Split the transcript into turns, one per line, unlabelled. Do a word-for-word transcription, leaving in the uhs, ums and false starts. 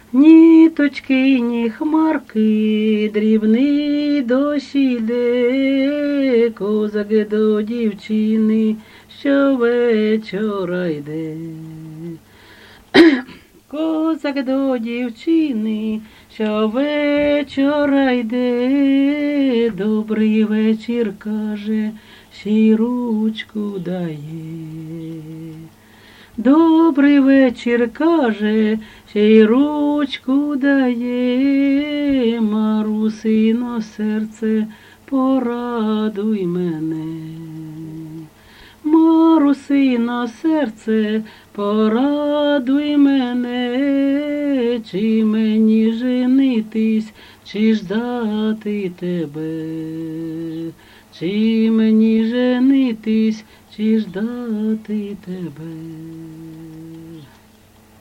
Ні точки, ні хмарки, дрібний дощ іде, козак до дівчини щовечора йде. Козак до дівчини щовечора йде, добрий вечір каже, ще й ручку дає. Добрий вечір каже, ще й ручку дає, Марусино серце, порадуй мене. Марусино серце, порадуй мене, чи мені женитись, чи ждати тебе, чи мені женитись, чи ждати тебе.